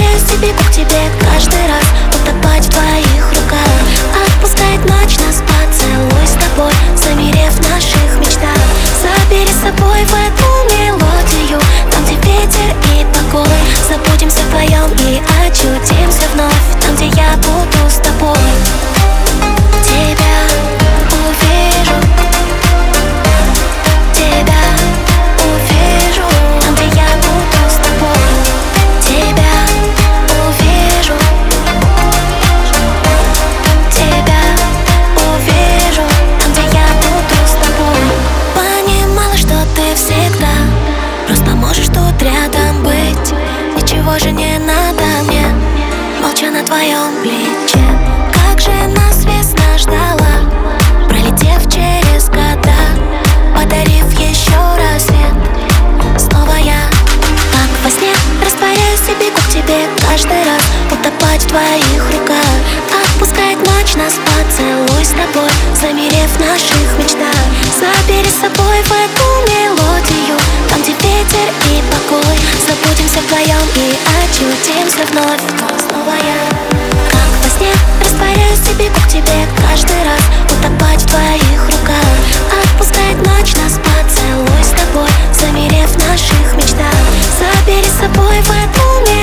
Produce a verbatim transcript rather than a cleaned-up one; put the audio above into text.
Растворяюсь в тебе, как тебе каждый раз утопать в твоих руках. Отпускает ночь нас, поцелуй с тобой, замерев в наших мечтах. Забери с собой в эту мелодию, там, где ветер и покой. Забудемся вдвоем и очутимся вновь там, где я буду с тобой. Тебя увижу, тебя увижу, там, где я буду с тобой. Тебя увижу, тебя увижу, там, где я буду с тобой. Понимала, что ты всегда просто можешь тут рядом быть. Ничего же не надо мне, молча на твоем плече. Как же нас весна ждала, пролетев через года, подарив еще рассвет. Снова я, как во сне, растворяюсь в тебе, как тебе каждый раз утопать в твоих руках. Отпускает ночь нас, поцелуй с тобой, замерев в наших мечтах. Забери с собой в эту мелодию, там, где ветер и покой. Забудемся вдвоем и очутимся вновь. Снова я, как во сне, растворяюсь в тебе, как тебе каждый раз утопать в твоих руках. Отпускает ночь нас, поцелуй с тобой, замерев в наших мечтах. Забери с собой в эту мелодию,